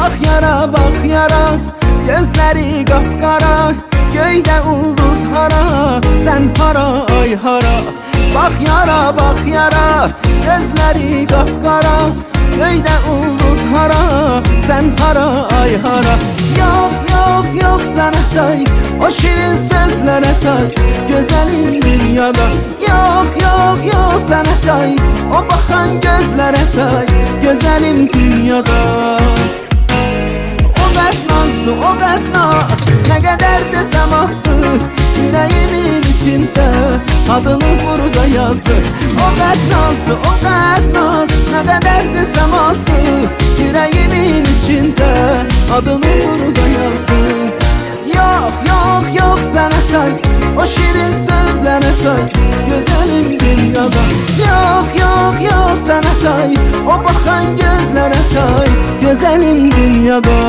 bak yara, gözleri kapkara, göyde ulduz hara, sen hara ay hara. Bak yara, gözleri kapkara, göyde ulduz hara, sen hara ay hara. Yok sana tay, o şirin sözlere tay, güzelim dünyada. Yok sana tay, o bakan gözlere tay, güzelim dünyada. O qət naz, nə qədər desəm azdı, yüreğimin içində adını burada yazdı. O qət naz, nə qədər desəm azdı, yüreğimin içində adını burada yazdı. Yok sana tay, o şirin sözlere tay, güzelim dünyada. Yok sana tay, o bakan gözlere tay, güzelim dünyada.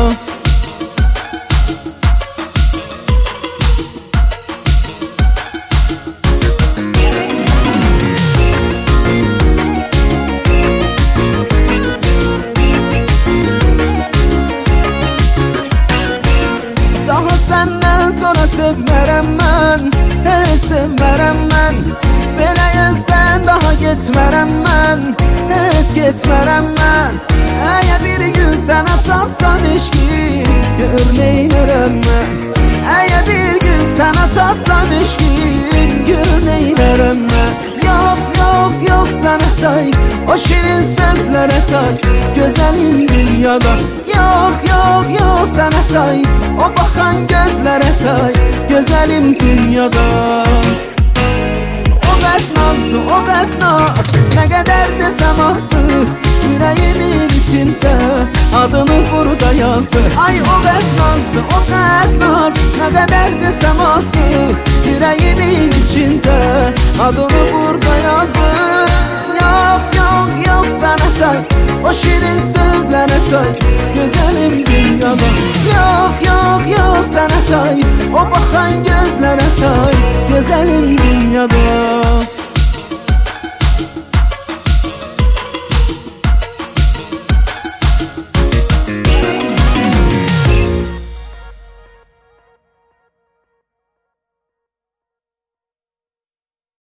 Daha senden sonra sevmərəm mən, heç sevmərəm mən. Belə gəlsən daha getmərəm mən, heç getmərəm mən. Əgər bir gün sənə çatsam eşki, gör neynərəm mən. Əgər bir gün sənə çatsam eşki, gör neynərəm mən. Yok sana tay, o şirin sözlere tay, güzelim dünyada. Yok sana tay, o bakan gözlere tay, güzelim dünyada. O qət naz, nə qədər desəm azdı, yüreğimin içində adını burada yazdı. Ay o qət naz, nə qədər desəm azdı, yüreğimin içində adını burada yazdı. Yok sana tay, o şirin sözlere tay,